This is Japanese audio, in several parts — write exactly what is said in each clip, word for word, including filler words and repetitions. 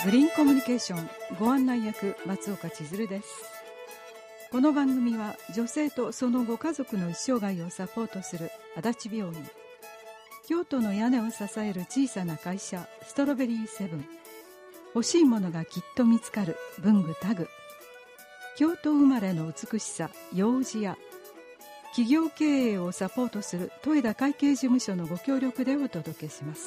グリーンコミュニケーションご案内役松岡千鶴です。この番組は女性とそのご家族の一生涯をサポートする足立病院、京都の屋根を支える小さな会社ストロベリーセブン、欲しいものがきっと見つかる文具タグ、京都生まれの美しさ幼児屋、企業経営をサポートする戸田会計事務所のご協力でお届けします。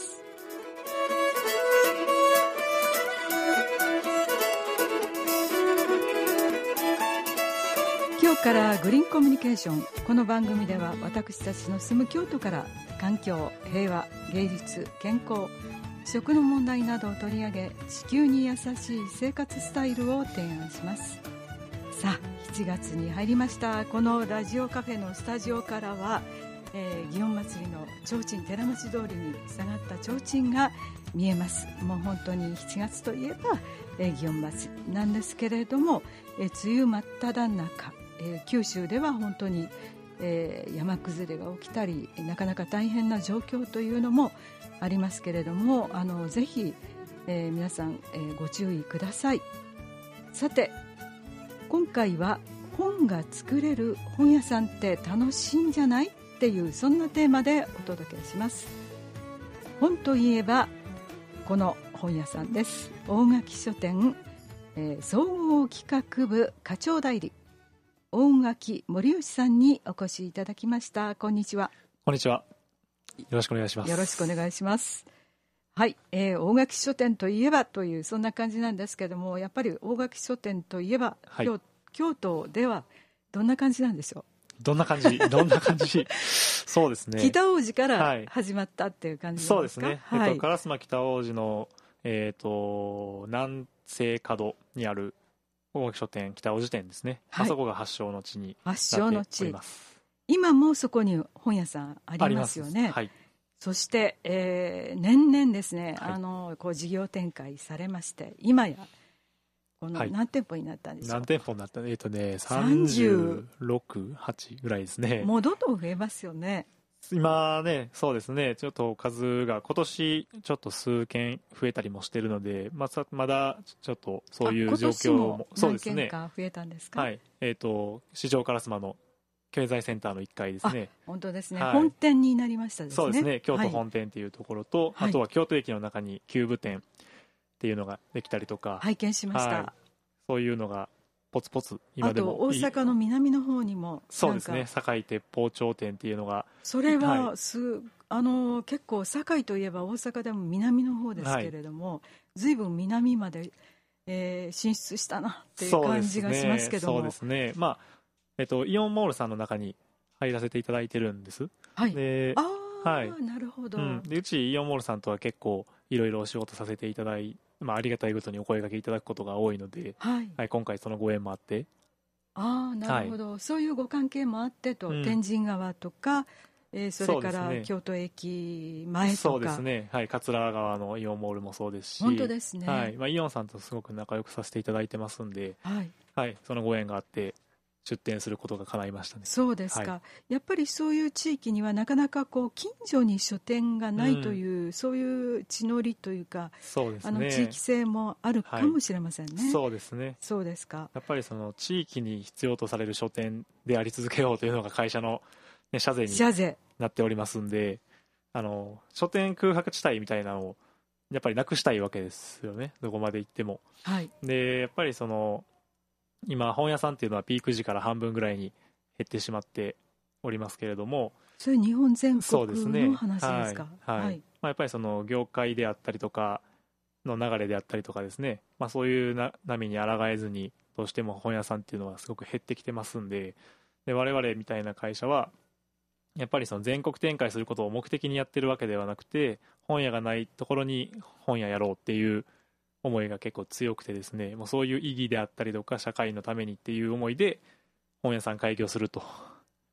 今日からグリーンコミュニケーション、この番組では私たちの住む京都から環境、平和、芸術、健康、食の問題などを取り上げ、地球に優しい生活スタイルを提案します。さあしちがつに入りました。このラジオカフェのスタジオからは、えー、祇園祭の提灯、寺町通りに下がった提灯が見えます。もう本当にしちがつといえば、えー、祇園祭なんですけれども、えー、梅雨真っ只中、えー、九州では本当に、えー、山崩れが起きたり、なかなか大変な状況というのもありますけれども、あのぜひ、えー、皆さん、えー、ご注意ください。さて今回は本が作れる本屋さんって楽しいんじゃないっていう、そんなテーマでお届けします。本といえばこの本屋さんです。大垣書店、えー、総合企画部課長代理大垣森吉さんにお越しいただきました。こんにちは。 こんにちは。よろしくお願いします。 よろしくお願いします。はい、えー、大垣書店といえばというそんな感じなんですけども、やっぱり大垣書店といえば、はい、京, 京都ではどんな感じなんでしょう。 どんな感じどんな感じそうですね、 北大路から始まったっていう感じですか。 そうですね、はい、えっと、烏丸北大路の、えー、と南西角にある大垣書店北大路店ですね、はい、あそこが発祥の地になっております。 今もそこに本屋さんありますよね。はい、そして、えー、年々ですね、はい、あのこう事業展開されまして、今やこの何店舗になったんでしょう。 はい、何店舗になったえっ、ー、とねさんじゅうろく、はちぐらいですね。 もうどんどん増えますよね。 今ね、そうですね、ちょっと数が今年ちょっと数件増えたりもしてるので、まあ、まだちょっとそういう状況も、 今年も何件か増えたんですか。 はい、えっ、ー、と市場烏丸の経済センターのいっかいですね。 本当ですね、はい、本店になりましたですね。 そうですね、京都本店っていうところと、はい、あとは京都駅の中に旧部店っていうのができたりとか、 拝見しました。 はい、そういうのがポツポツ今でも。 あと大阪の南の方にもそうですね、堺鉄砲町店っていうのが、 それはす、はい、あの結構堺といえば大阪でも南の方ですけれども、はい、随分南まで、えー、進出したなっていう感じがしますけども。 そうですね、そうですね、まあえっと、イオンモールさんの中に入らせていただいてるんです。 はい、 で、 ああ、 はい、 なるほど、 うん、でうちイオンモールさんとは結構いろいろお仕事させていただいて、まあ、ありがたいことにお声掛けいただくことが多いので、はいはい、今回そのご縁もあって。 ああ、なるほど、はい、そういうご関係もあってと、うん、天神川とか、えー、それから京都駅前とか。 そうですね、はい、桂川のイオンモールもそうですし、 本当ですね、 はい、まあ、イオンさんとすごく仲良くさせていただいてますんで、 はいはい、そのご縁があって出店することが叶いましたね。 そうですか、はい、やっぱりそういう地域にはなかなかこう近所に書店がないという、うん、そういう地の利というか、 そうですね、 あの地域性もあるかもしれませんね。 はい、そうですね。 そうですか。 やっぱりその地域に必要とされる書店であり続けようというのが会社の、ね、社税になっておりますんで、あの書店空白地帯みたいなのをやっぱりなくしたいわけですよね、どこまで行っても。はい、でやっぱりその今本屋さんっていうのはピーク時から半分ぐらいに減ってしまっておりますけれども、 それ日本全国の話ですか。 はいはいはい、まあ、やっぱりその業界であったりとかの流れであったりとかですね、まあ、そういうな波に抗えずにどうしても本屋さんっていうのはすごく減ってきてますんで、で我々みたいな会社はやっぱりその全国展開することを目的にやってるわけではなくて、本屋がないところに本屋やろうっていう思いが結構強くてですね、もうそういう意義であったりとか社会のためにっていう思いで本屋さん開業するという。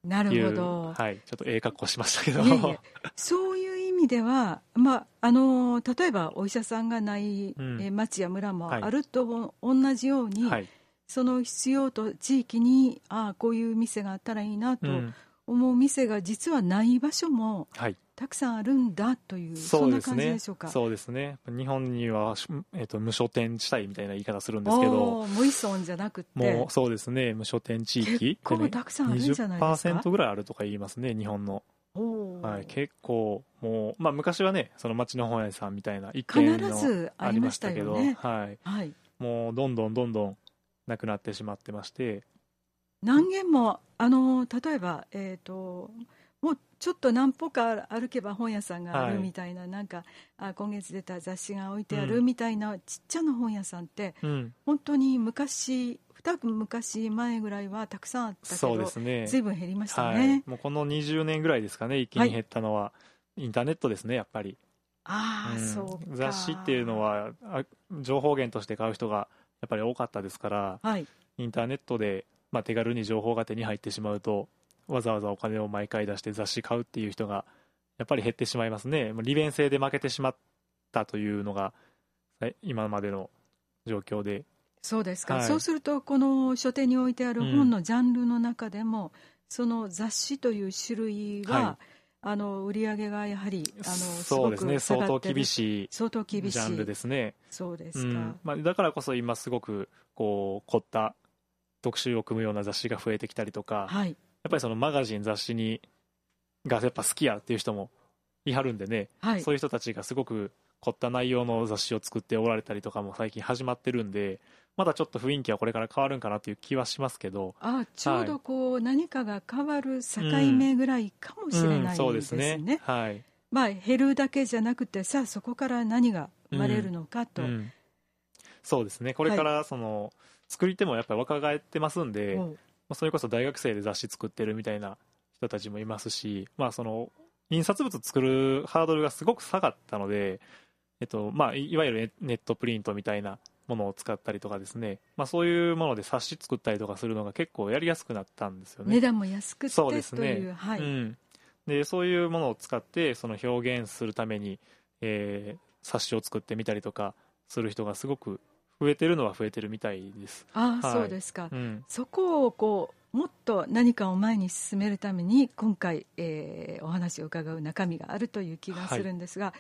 なるほど、 はい、ちょっとええ格好しましたけど、 いえいえそういう意味では、まあ、あの例えばお医者さんがない、うん、え町や村もあると、はい、同じように、はい、その必要と地域にああこういう店があったらいいなと思う店が実はない場所も、はい、 たくさんあるんだという、そんな感じでしょうか。 そうですね。日本には、えー、と無書店地帯みたいな言い方するんですけど、 無依存じゃなくて、 もうそうですね、無書店地域結構たくさんあるんじゃないですか。 にじゅっパーセントぐらいあるとか言いますね、日本の。はい、結構もう、まあ、昔はね、その町の本屋さんみたいな一軒のありましたけど、はいはい、もうどんどんどんどんなくなってしまってまして、 何軒もあの例えば、えーと、もうちょっと何歩か歩けば本屋さんがあるみたいな、はい、なんかあ今月出た雑誌が置いてあるみたいな、うん、ちっちゃな本屋さんって、うん、本当に昔二昔前ぐらいはたくさんあったけど、そうですね、随分減りましたね、はい、 もうこのにじゅうねんぐらいですかね、一気に減ったのは、はい、インターネットですね、やっぱり。 あ、うん、そうか。 雑誌っていうのは情報源として買う人がやっぱり多かったですから、はい、インターネットで、まあ、手軽に情報が手に入ってしまうと、わざわざお金を毎回出して雑誌買うっていう人がやっぱり減ってしまいますね。利便性で負けてしまったというのが今までの状況で。 そうですか、はい、そうするとこの書店に置いてある本のジャンルの中でも、うん、その雑誌という種類は、はい、あの売り上げがやはりあのそうですね、相当厳しいジャンルですね。 そうですか、 うんまあ、だからこそ今すごくこう凝った特集を組むような雑誌が増えてきたりとか、はい、やっぱりそのマガジン雑誌にがやっぱ好きやっていう人もいはるんでね、はい、そういう人たちがすごく凝った内容の雑誌を作っておられたりとかも最近始まってるんで、まだちょっと雰囲気はこれから変わるんかなという気はしますけど、 あちょうどこう、はい、何かが変わる境目ぐらいかもしれないですね、うんうん、そうですね、はい、まあ、減るだけじゃなくて、さあそこから何が生まれるのかと、うんうん、 そうですね、これからその、はい、作り手もやっぱり若返ってますんで、それこそ大学生で雑誌作ってるみたいな人たちもいますし、まあ、その印刷物作るハードルがすごく下がったので、えっとまあ、いわゆるネットプリントみたいなものを使ったりとかですね、まあ、そういうもので冊子作ったりとかするのが結構やりやすくなったんですよね。 値段も安くてそうですね、 という、はい、 うん、でそういうものを使ってその表現するために、えー、冊子を作ってみたりとかする人がすごく増えてるのは増えてるみたいです。 ああ、はい、そうですか、うん、そこをこうもっと何かを前に進めるために今回、えー、お話を伺う中身があるという気がするんですが、はい、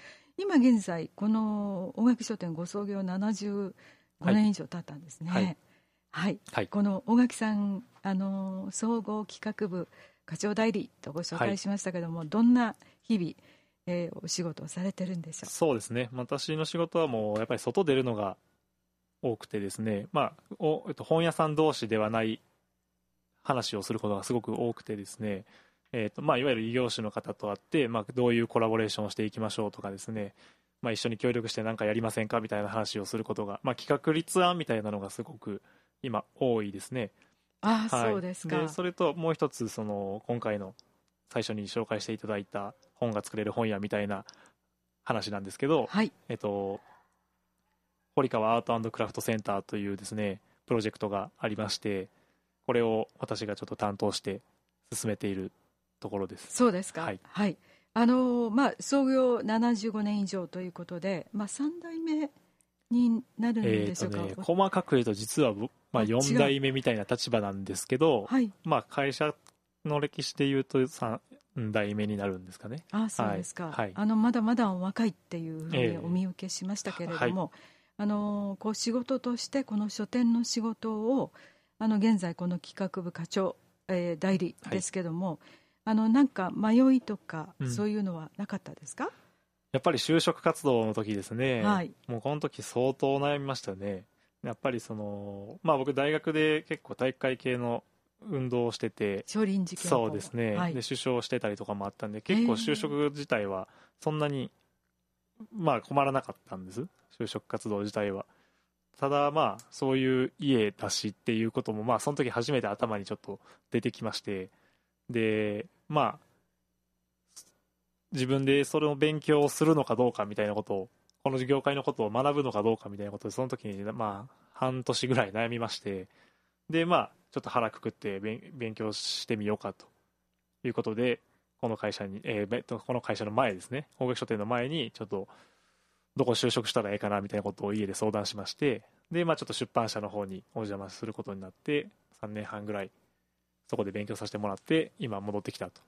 今現在この大垣書店ご創業ななじゅうごねん以上経ったんですね。はい、はいはい、この大垣さん、あの総合企画部課長代理とご紹介しましたけども、はい、どんな日々、えー、お仕事をされてるんでしょう。 そうですね、私の仕事はもうやっぱり外出るのが多くてですね、まあおえっと、本屋さん同士ではない話をすることがすごく多くてですね、えーとまあ、いわゆる異業種の方と会って、まあ、どういうコラボレーションをしていきましょうとかですね、まあ、一緒に協力して何かやりませんかみたいな話をすることが、まあ、企画立案みたいなのがすごく今多いですね。 ああ、はい、そうですか。 でそれともう一つ、その今回の最初に紹介していただいた本が作れる本屋みたいな話なんですけど、はい、えっと堀川アート&クラフトセンターというですねプロジェクトがありまして、これを私がちょっと担当して進めているところです。 そうですか。はい、はい、あのまあ、創業ななじゅうごねん以上ということで、まあ、さん代目になるんでしょうか。えーとね、 細かく言うと実は、まあ、よん代目みたいな立場なんですけど、はいまあ、会社の歴史で言うとさん代目になるんですかね。 あ、そうですか。はい、あのまだまだ若いっていうふうにお見受けしましたけれども、えーはいあのこう仕事としてこの書店の仕事をあの現在この企画部課長、えー、代理ですけども、はい、あのなんか迷いとか、うん、そういうのはなかったですか？ やっぱり就職活動の時ですね、はい、もうこの時相当悩みましたね。やっぱりその、まあ、僕大学で結構体育会系の運動をしてて、 少林寺拳法、 そうですね、はい、で首相してたりとかもあったんで、結構就職自体はそんなに、まあ、困らなかったんです、就職活動自体は。ただまあそういう家だしっていうこともまあその時初めて頭にちょっと出てきまして、でまあ自分でそれを勉強するのかどうかみたいなことを、この業界のことを学ぶのかどうかみたいなことでその時にまあ半年ぐらい悩みまして、でまあちょっと腹くくって勉強してみようかということで、この会社に、えー、この会社の前ですね、大垣書店の前にちょっとどこ就職したらいいかなみたいなことを家で相談しまして、で、まあ、ちょっと出版社の方にお邪魔することになってさんねんはんぐらいそこで勉強させてもらって今戻ってきたと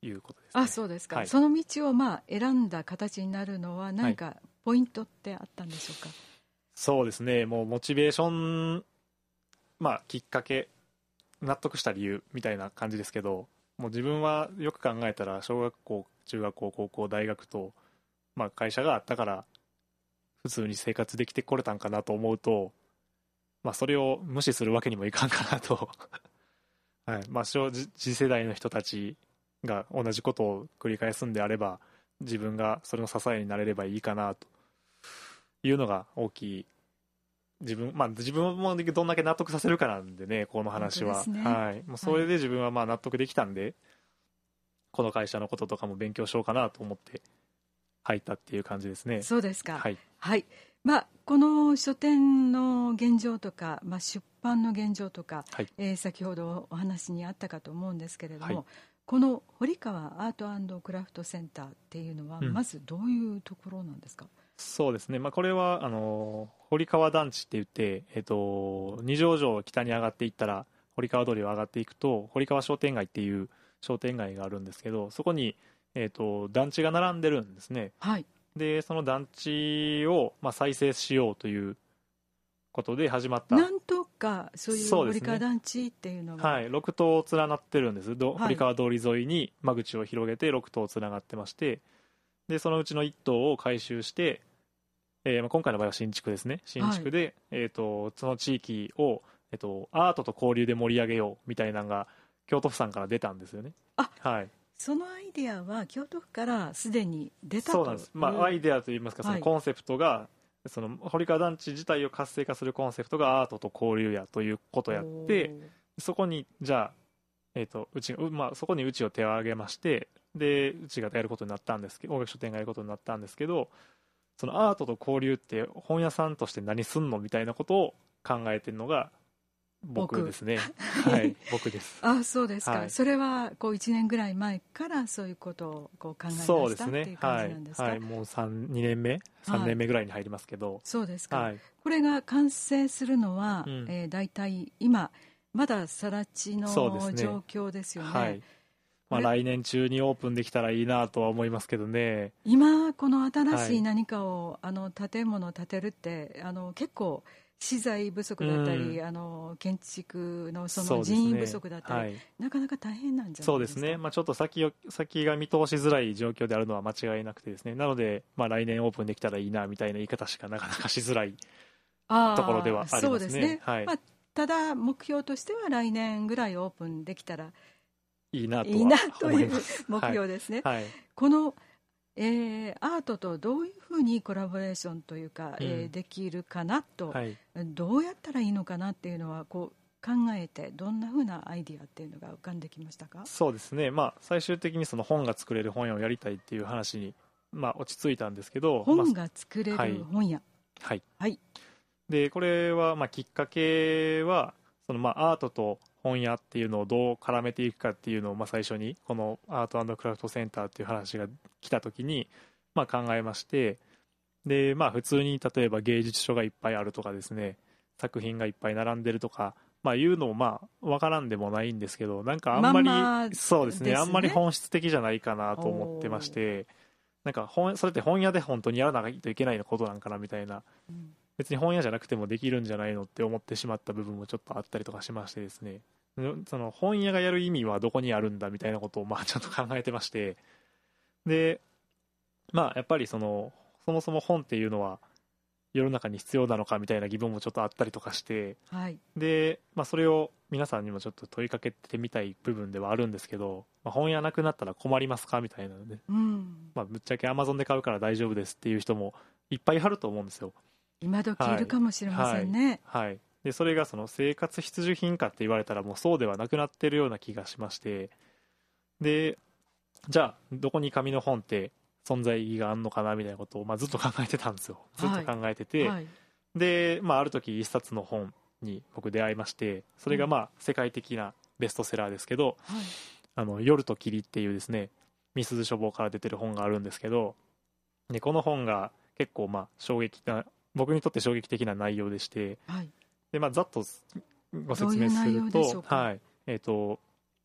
いうことですね。 あ、そうですか、 はい、 その道をまあ選んだ形になるのは何かポイントってあったんでしょうか。はい、 そうですね、もうモチベーション、まあ、きっかけ、納得した理由みたいな感じですけど、もう自分はよく考えたら小学校、中学校、高校、大学と、まあ、会社があったから普通に生活できてこれたんかなと思うと、まあ、それを無視するわけにもいかんかなと、はいまあ、次世代の人たちが同じことを繰り返すんであれば自分がそれの支えになれればいいかなというのが大きい。自分、まあ、自分もどんだけ納得させるかなんでね、この話は、ね、はい、もうそれで自分はまあ納得できたんで、はい、この会社のこととかも勉強しようかなと思って入ったっていう感じですね。 そうですか。 はい、 はい、まあ、この書店の現状とか、まあ、出版の現状とか、はい、えー、先ほどお話にあったかと思うんですけれども、はい、この堀川アート&クラフトセンターっていうのは、うん、まずどういうところなんですか。 そうですね、まあ、これはあの堀川団地って言って、えー、と二条城を北に上がっていったら堀川通りを上がっていくと堀川商店街っていう商店街があるんですけど、そこに、えー、と団地が並んでるんですね。 はい、 でその団地を、まあ、再生しようということで始まった。 なんとかそういう堀川団地っていうのが、 はい、ろく棟連なってるんです。ど、はい、堀川通り沿いに間口を広げてろく棟つながってまして、でそのうちのいっ棟を改修して、えーまあ、今回の場合は新築ですね。新築で、はい、えー、とその地域を、えー、とアートと交流で盛り上げようみたいなのが京都府さんから出たんですよね。 あ、 はい、 そのアイデアは京都府からすでに出たと。 そうなんです、まあ、アイデアといいますか、そのコンセプトが、はい、その堀川団地自体を活性化するコンセプトがアートと交流やということをやって、そこにじゃあ、えー、とうち、まあ、そこにうちを手を挙げまして、でうちがやることになったんですけど、大垣書店がやることになったんですけど、そのアートと交流って本屋さんとして何すんのみたいなことを考えてるのが僕ですね。はい、僕です。 あ、そうですか。はい、それはこういちねんぐらい前からそういうことをこう考えましたっていう感じなんですか。 はいはい、もうさん、にねんめさんねんめぐらいに入りますけど、はい、 そうですか、 はい、 これが完成するのは、うんえー、だいたい今まだ更地の状況ですよね。はい、 まあ、来年中にオープンできたらいいなとは思いますけどね。 今この新しい何かを、はい、あの建物を建てるってあの結構資材不足だったり、うん、あの建築のその人員不足だったり、ねはい、なかなか大変なんじゃないですか。 そうですね、まあ、ちょっと 先, 先が見通しづらい状況であるのは間違いなくてですね、なので、まあ、来年オープンできたらいいなみたいな言い方しかなかなかしづらいところではありますね。 そうですね、はい、まあ、ただ目標としては来年ぐらいオープンできたらいいなとは思います。いいなという目標ですね。 はいはい、 このえー、アートとどういうふうにコラボレーションというか、うんえー、できるかなと、はい、どうやったらいいのかなっていうのはこう考えて、どんなふうなアイディアっていうのが浮かんできましたか。 そうですね、まあ、最終的にその本が作れる本屋をやりたいっていう話に、まあ、落ち着いたんですけど、 本が作れる本屋、 はい、 はい、 でこれはまあきっかけはそのまあアートと本屋っていうのをどう絡めていくかっていうのをまあ最初にこのアート&クラフトセンターっていう話が来た時にまあ考えまして、でまあ普通に例えば芸術書がいっぱいあるとかですね、作品がいっぱい並んでるとか、まあいうのもまあ分からんでもないんですけど、なんかあんまり、まあ、そうですね、あんまり本質的じゃないかなと思ってまして、なんか本それって本屋で本当にやらないといけないことなんかなみたいな、うん、別に本屋じゃなくてもできるんじゃないのって思ってしまった部分もちょっとあったりとかしましてですね、その本屋がやる意味はどこにあるんだみたいなことをまあちょっと考えてまして、でまあやっぱりそのそもそも本っていうのは世の中に必要なのかみたいな疑問もちょっとあったりとかして、 はい、 で、まあ、それを皆さんにもちょっと問いかけてみたい部分ではあるんですけど、まあ、本屋なくなったら困りますかみたいなので、 うんまあ、ぶっちゃけ Amazon で買うから大丈夫ですっていう人もいっぱいいると思うんですよ。 今時いるかもしれませんね。 はい、はいはい、でそれがその生活必需品かって言われたらもうそうではなくなってるような気がしまして、でじゃあどこに紙の本って存在意義があるのかなみたいなことを、まあ、ずっと考えてたんですよ。ずっと考えてて、はいはい、で、まあ、ある時一冊の本に僕出会いまして、それがまあ世界的なベストセラーですけど、はい、あの夜と霧っていうですね、みすゞ書房から出てる本があるんですけど、でこの本が結構まあ衝撃な、僕にとって衝撃的な内容でして、 はい、 でまあ、ざっとご説明すると、はい、えーと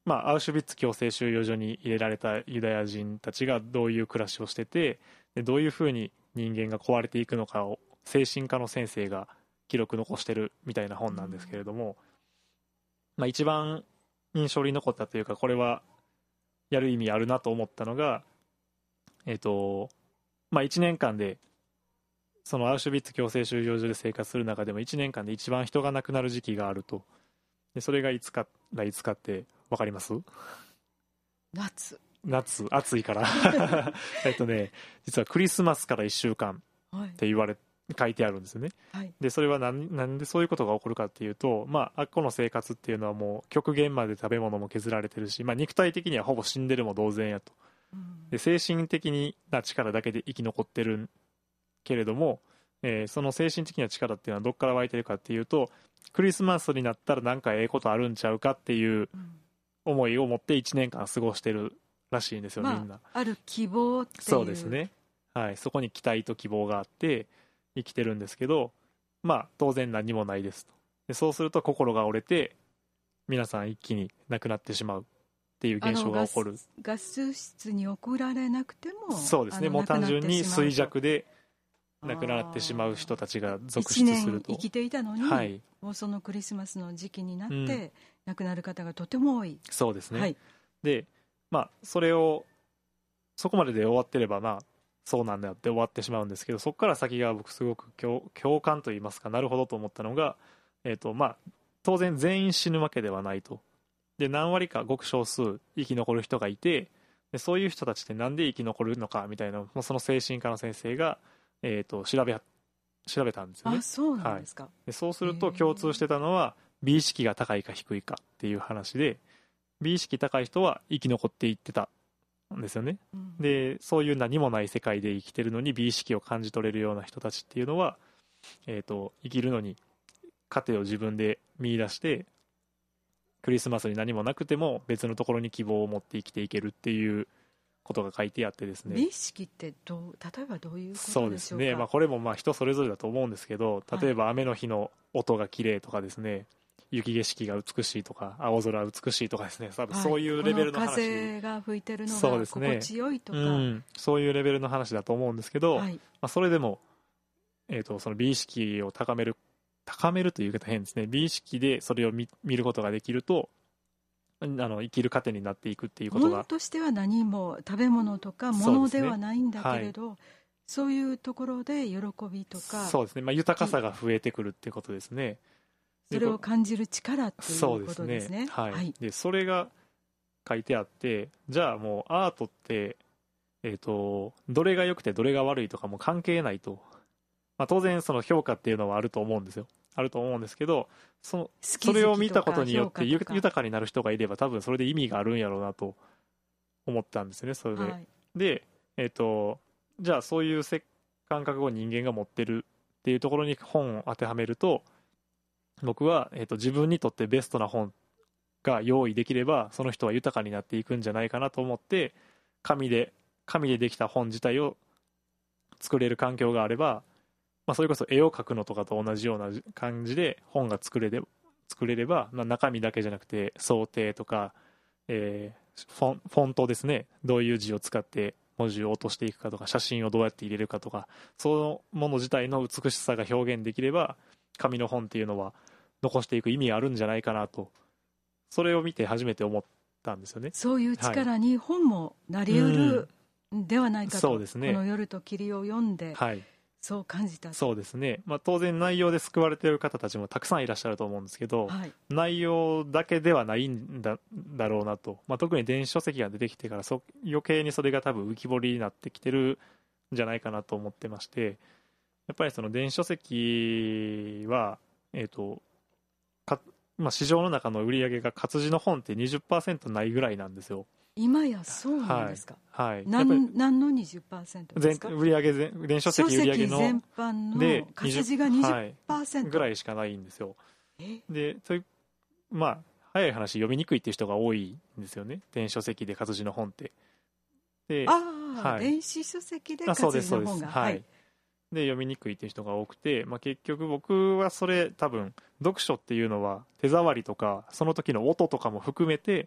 まあ、アウシュビッツ強制収容所に入れられたユダヤ人たちがどういう暮らしをしてて、でどういうふうに人間が壊れていくのかを精神科の先生が記録残してるみたいな本なんですけれども、まあ、一番印象に残ったというか、これはやる意味あるなと思ったのが、えっとまあ、いちねんかんでそのアウシュビッツ強制収容所で生活する中でもいちねんかんで一番人が亡くなる時期があると。でそれがいつからいつかって分かります？ 夏夏、暑いからえっとね実はクリスマスからいっしゅうかんって言われ、はい、書いてあるんですよね、はい、でそれは何、なんでそういうことが起こるかっていうと、まあ、あっこの生活っていうのはもう極限まで食べ物も削られてるし、まあ、肉体的にはほぼ死んでるも同然やと、うん、で精神的な力だけで生き残ってるけれども、えー、その精神的な力っていうのはどっから湧いてるかっていうと、クリスマスになったらなんかええことあるんちゃうかっていう思いを持っていちねんかん過ごしてるらしいんですよ、まあ、みんな。 ある希望っていう。 そうですね、はい、そこに期待と希望があって生きてるんですけど、まあ当然何もないですと。でそうすると心が折れて皆さん一気に亡くなってしまうっていう現象が起こる。 ガス、ガス室に送られなくても、 そうですね、もう単純に衰弱で亡くなってしまう人たちが続出すると。 いちねん生きていたのに、はい、もうそのクリスマスの時期になって、うん、亡くなる方がとても多い。 そうですね、はい、でまあそれをそこまでで終わってればまあそうなんだよって終わってしまうんですけど、そこから先が僕すごく 共, 共感といいますか、なるほどと思ったのが、えーとまあ、当然全員死ぬわけではないと。で何割かごく少数生き残る人がいて、でそういう人たちってなんで生き残るのかみたいなのをその精神科の先生が、えーと調べ調べたんですよね。 あ、そうなんですか、はい、 でそうすると共通してたのは美意識が高いか低いかっていう話で、美意識高い人は生き残っていってたんですよね、うん、でそういう何もない世界で生きてるのに美意識を感じ取れるような人たちっていうのは、えーと、生きるのに糧を自分で見出してクリスマスに何もなくても別のところに希望を持って生きていけるっていうことが書いてあってですね。 美意識ってどう、例えばどういうことでしょうか。 そうですね、まあ、これもまあ人それぞれだと思うんですけど、例えば雨の日の音が綺麗とかですね、はい、雪景色が美しいとか青空美しいとかですね、多分そういうレベルの話、 はい、風が吹いてるのが心地よいとか、 そうですね、うん、そういうレベルの話だと思うんですけど、はい、まあ、それでも、えーと、その美意識を高める高めるという言い方変ですね、美意識でそれを 見, 見ることができるとあの生きる糧になっていくっていうことが、 ものとしては何も食べ物とか物ではないんだけれど、 そう、ね、はい、そういうところで喜びとか、 そうですね、まあ、豊かさが増えてくるっていうことですね。 それを感じる力っていうことですね。そうですね、 はい、はい、でそれが書いてあって、じゃあもうアートって、えーと、どれが良くてどれが悪いとかも関係ないと、まあ、当然その評価っていうのはあると思うんですよ、あると思うんですけど、そのそれを見たことによって豊かになる人がいれば多分それで意味があるんやろうなと思ったんですよね、それで、はい、で、えーと、じゃあそういう感覚を人間が持ってるっていうところに本を当てはめると、僕は、えーと、自分にとってベストな本が用意できればその人は豊かになっていくんじゃないかなと思って、紙で紙でできた本自体を作れる環境があれば、まあ、それこそ絵を描くのとかと同じような感じで本が作れれば、作れれば、まあ、中身だけじゃなくて想定とか、えー、フォン、フォントですね、どういう字を使って文字を落としていくかとか、写真をどうやって入れるかとか、そのもの自体の美しさが表現できれば紙の本っていうのは残していく意味があるんじゃないかなと、それを見て初めて思ったんですよね。 そういう力に本もなりうるではないかと、うん、そうですね、この夜と霧を読んで、はい、そう感じた。 そうですね、まあ、当然内容で救われている方たちもたくさんいらっしゃると思うんですけど、はい、内容だけではないん だ, だろうなと、まあ、特に電子書籍が出てきてからそ余計にそれが多分浮き彫りになってきてるんじゃないかなと思ってまして、やっぱりその電子書籍は、えーとかまあ、市場の中の売り上げが活字の本って にじゅっパーセント ないぐらいなんですよ。 今やそうなんですか。 はい、はい、 何, 何の にじゅっパーセント ですか。 売り上げ電子書籍売り上げの全般の活字が にじゅっパーセント、 はい、ぐらいしかないんですよ。でそういう、まあ早い話読みにくいっていう人が多いんですよね、電子書籍で活字の本って。で、 ああ、はい、電子書籍で活字の本が、 はい、で読みにくいっていう人が多くて、まあ、結局僕はそれ多分読書っていうのは手触りとかその時の音とかも含めて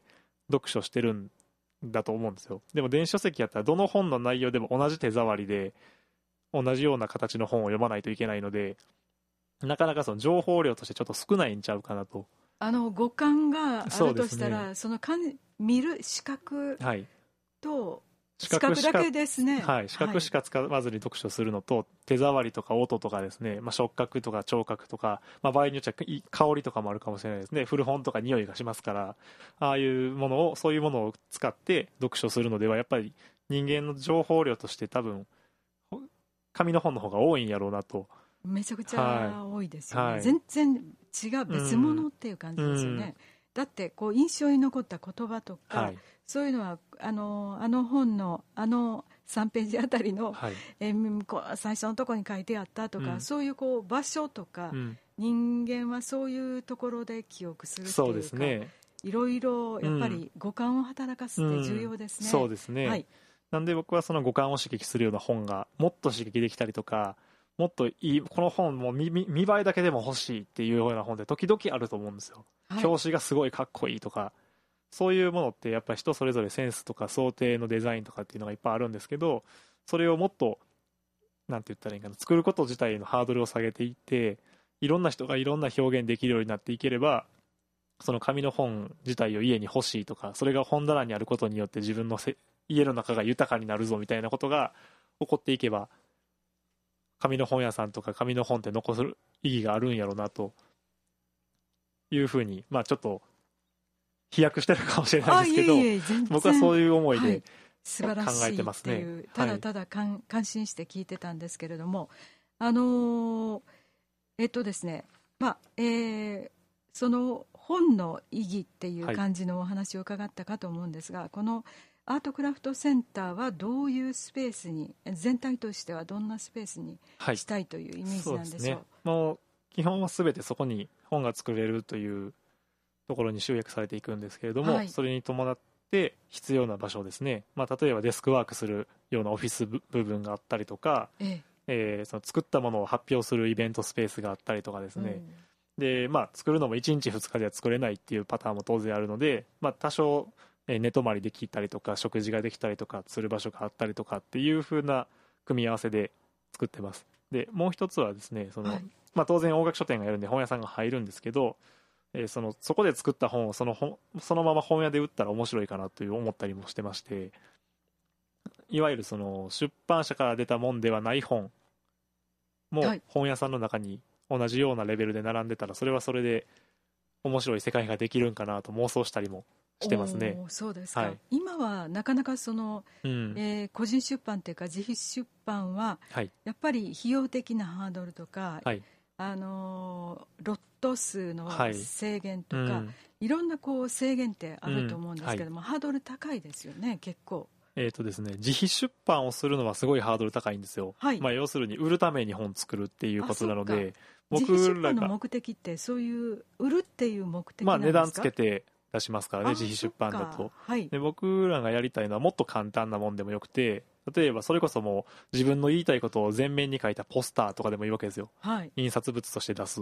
読書してるんだと思うんですよ。でも電子書籍やったらどの本の内容でも同じ手触りで同じような形の本を読まないといけないので、なかなかその情報量としてちょっと少ないんちゃうかなと。 あの五感があるとしたら そ,、 ね、 その感見る視覚と、はい、視覚だけですね。 はい、視覚しか使わずに読書するのと、はい、手触りとか音とかですね、まあ、触覚とか聴覚とか、まあ、場合によっちゃ香りとかもあるかもしれないですね。古本とか匂いがしますから、ああいうものをそういうものを使って読書するのではやっぱり人間の情報量として多分紙の本の方が多いんやろうなと。 めちゃくちゃ多いですよね、はい、全然違う別物っていう感じですよね、うん、だってこう印象に残った言葉とか、はい、そういうのはあのあの本のあのさんページあたりの、はい、えこう最初のところに書いてあったとか、うん、そういうこう場所とか、うん、人間はそういうところで記憶するっていうか、そうですね、いろいろやっぱり五感を働かすって重要ですね、 うん、そうですね、はい、なんで僕はその五感を刺激するような本がもっと刺激できたりとか、もっといいこの本も 見, 見栄えだけでも欲しいっていうような本で時々あると思うんですよ、はい、表紙がすごいかっこいいとか、そういうものってやっぱり人それぞれセンスとか想定のデザインとかっていうのがいっぱいあるんですけど、それをもっとなんて言ったらいいかな、作ること自体のハードルを下げていって、いろんな人がいろんな表現できるようになっていければ、その紙の本自体を家に欲しいとか、それが本棚にあることによって自分のせ家の中が豊かになるぞみたいなことが起こっていけば、紙の本屋さんとか紙の本って残す意義があるんやろうなというふうに、まあちょっと飛躍してるかもしれないですけど、いえいえ僕はそういう思いで、はい、 素晴らしいっていう、ただただ感心して聞いてたんですけれども、あのー、えっとですね、まあえー、その本の意義っていう感じのお話を伺ったかと思うんですが、はい、このアートクラフトセンターはどういうスペースに、全体としてはどんなスペースにしたいというイメージなんでしょう。はい、そうですね、 もう基本は全てそこに本が作れるというところに集約されていくんですけれども、はい、それに伴って必要な場所ですね、まあ、例えばデスクワークするようなオフィス部分があったりとか、えええー、その作ったものを発表するイベントスペースがあったりとかですね、うん、でまあ、作るのもいちにちふつかでは作れないっていうパターンも当然あるので、まあ、多少寝泊まりできたりとか食事ができたりとかする場所があったりとかっていう風な組み合わせで作ってます。でもう一つはですね、その、はい、まあ、当然大学書店がやるんで本屋さんが入るんですけど、えー、そのそこで作った本をその本そのまま本屋で売ったら面白いかなという思ったりもしてまして、いわゆるその出版社から出たもんではない本も本屋さんの中に同じようなレベルで並んでたら、それはそれで面白い世界ができるんかなと妄想したりもしてますね。 そうですか、はい、今はなかなかその、 うんえー、個人出版というか自費出版は、はい、やっぱり費用的なハードルとか、はい、あのー、ロット数の制限とか、はい、うん、いろんなこう制限ってあると思うんですけども、うん、はい、ハードル高いですよね、結構。 えーとですね、自費出版をするのはすごいハードル高いんですよ、はい、まあ、要するに売るために本作るっていうことなので、 僕らが自費出版の目的ってそういう売るっていう目的なんですか。 まあ、値段つけて出しますからね、自費出版だと、はい、で僕らがやりたいのはもっと簡単なもんでもよくて、例えばそれこそもう自分の言いたいことを前面に書いたポスターとかでもいいわけですよ、はい、印刷物として出す、うん、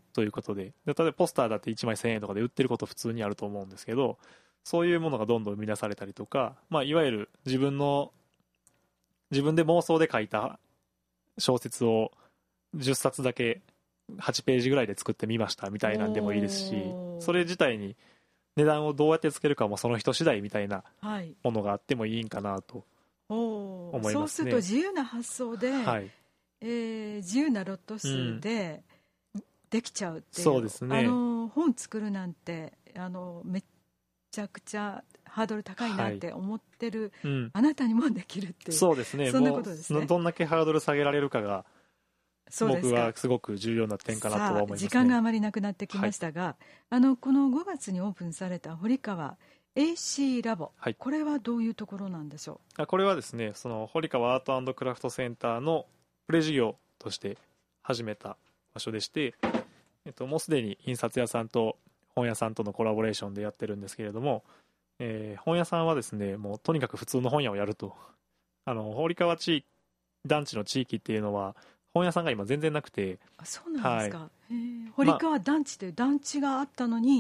ということで、で例えばポスターだっていちまいせんえんとかで売ってること普通にあると思うんですけど、そういうものがどんどん生み出されたりとか、まあ、いわゆる自分の自分で妄想で書いた小説をじゅっさつだけはちページぐらいで作ってみましたみたいなんでもいいですし、それ自体に値段をどうやってつけるかもその人次第みたいなものがあってもいいんかなと思いますね。 そうすると自由な発想で、はい、えー、自由なロット数でできちゃうっていう、うん、そうですね、あの本作るなんてあのめっちゃくちゃハードル高いなって思ってる、はい、うん、あなたにもできるっていう、 そうですね、 そんなことですね。 どんだけハードル下げられるかが僕はすごく重要な点かなとは思いますね。 時間があまりなくなってきましたが、はい、あのこのごがつにオープンされた堀川 エーシー ラボ、はい、これはどういうところなんでしょう。これはですね、その堀川アート&クラフトセンターのプレ事業として始めた場所でして、えっと、もうすでに印刷屋さんと本屋さんとのコラボレーションでやってるんですけれども、えー、本屋さんはですね、もうとにかく普通の本屋をやると、あの堀川地域団地の地域っていうのは本屋さんが今全然なくて。 あ、そうなんですか、はい、へ堀川団地という団地があったのに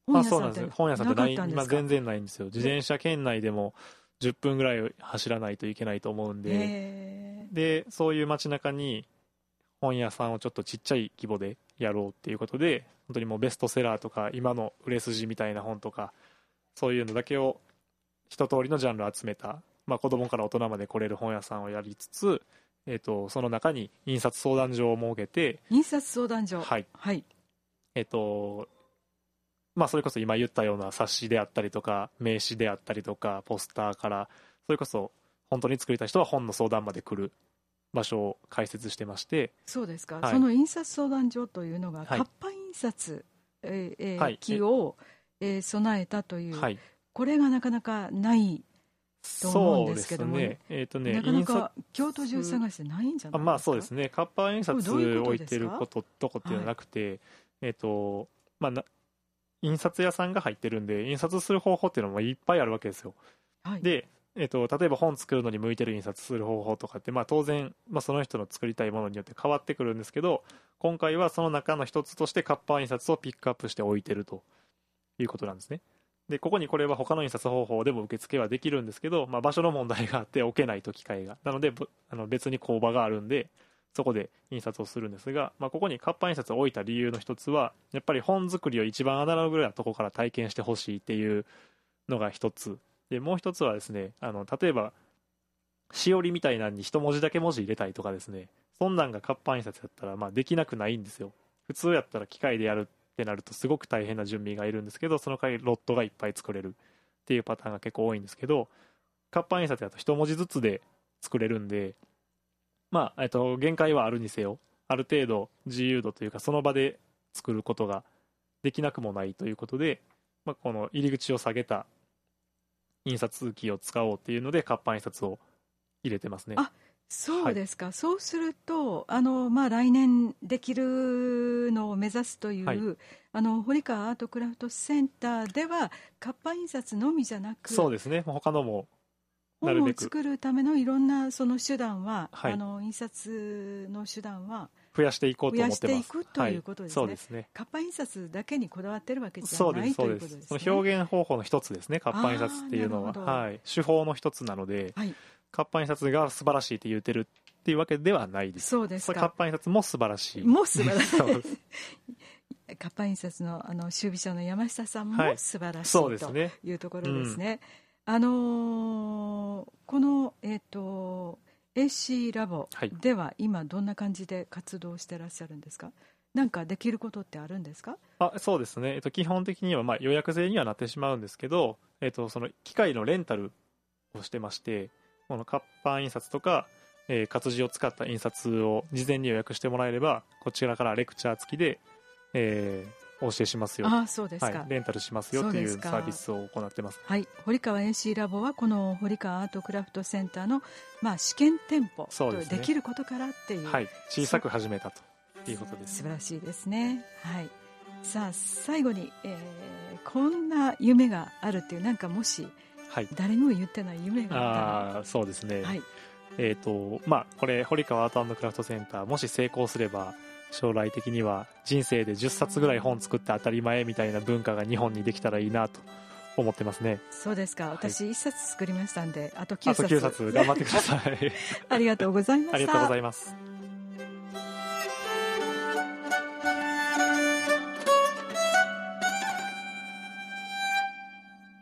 本屋さあ、そうんなんです。本屋さんってないなかったんですか？ 今全然ないんですよ。自転車圏内でもじゅっぷんぐらい走らないといけないと思うんで、 へでそういう街中に本屋さんをちょっとちっちゃい規模でやろうっていうことで、本当にもうベストセラーとか今の売れ筋みたいな本とかそういうのだけを一通りのジャンルを集めた、まあ、子供から大人まで来れる本屋さんをやりつつ、えー、とその中に印刷相談所を設けて、 印刷相談所、 はい、 はいえっ、とまあそれこそ今言ったような冊子であったりとか名刺であったりとかポスターから、それこそ本当に作りたい人は本の相談まで来る場所を開設してまして。 そうですか、 はい、 その印刷相談所というのが、 はい、 活版印刷、えーえーはい、 機を、えー備えたという、 はい、 これがなかなかないと思うんですけども、ね、 そうですね、えーとね、 なかなか京都中探してないんじゃないですか。 あ、まあそうですね、活版印刷どういうこと置いですか？ てることとこっていうのはなくて、はい、えーとまあ、な印刷屋さんが入ってるんで印刷する方法っていうのもいっぱいあるわけですよ、はい、で、えーと例えば本作るのに向いてる印刷する方法とかって、まあ、当然、まあ、その人の作りたいものによって変わってくるんですけど、今回はその中の一つとして活版印刷をピックアップして置いてるということなんですね。でここにこれは他の印刷方法でも受付はできるんですけど、まあ、場所の問題があって置けないと機械が、なのであの別に工場があるんでそこで印刷をするんですが、まあ、ここに活版印刷を置いた理由の一つはやっぱり本作りを一番アナログなところから体験してほしいっていうのが一つで、もう一つはですね、あの例えばしおりみたいなのに一文字だけ文字入れたいとかですね、そんなんが活版印刷だったらまあできなくないんですよ。普通やったら機械でやるってなるとすごく大変な準備がいるんですけど、その代わりロットがいっぱい作れるっていうパターンが結構多いんですけど、活版印刷だと一文字ずつで作れるんで、まあ、えっと、限界はあるにせよある程度自由度というかその場で作ることができなくもないということで、まあ、この入り口を下げた印刷機を使おうっていうので活版印刷を入れてますね。 あ、そうですか、はい、そうするとあの、まあ、来年できるのを目指すという、はい、あの堀川アートクラフトセンターでは活版印刷のみじゃなく、 そうですね、他のもなるべく本を作るためのいろんなその手段は、はい、あの印刷の手段は増やしていこうと思ってます。 増やしていくということですね。 はい、そうですね。 活版印刷だけにこだわってるわけじゃないということですね。 その表現方法の一つですね、活版印刷っていうのは、はい、手法の一つなので、はい、活版印刷が素晴らしいって言ってるっていうわけではないです。 そうですか。 活版印刷も素晴らしい。 も素晴らしい。活版印刷のあの修美者の山下さんも素晴らしい、はい、というところですね。うん、あのー、このえっ、ー、と エーシー ラボでは今どんな感じで活動してらっしゃるんですか？なんかできることってあるんですか？ あ、そうですね、えっと、基本的にはまあ予約制にはなってしまうんですけど、えっと、その機械のレンタルをしてまして、この活版印刷とか、えー、活字を使った印刷を事前に予約してもらえればこちらからレクチャー付きで、えーお教えしますよ。 あ、そうですか、 はい、レンタルしますよというサービスを行ってます。 はい、堀川 エーシー ラボはこの堀川アートクラフトセンターの、まあ、試験店舗と で,、ね、できることからっていう、 はい、小さく始めたということです。 素晴らしいですね。はい、さあ最後に、えー、こんな夢があるっていう、なんかもし、はい、誰にも言ってない夢があったら。 あ、そうですね、 はい、 えーとまあ、これ堀川アート&クラフトセンターもし成功すれば将来的には人生でじゅっさつぐらい本作って当たり前みたいな文化が日本にできたらいいなと思ってますね。 そうですか。私いっさつ作りましたんで、あときゅうさつ、 あときゅうさつ頑張ってくださいありがとうございました。 ありがとうございます。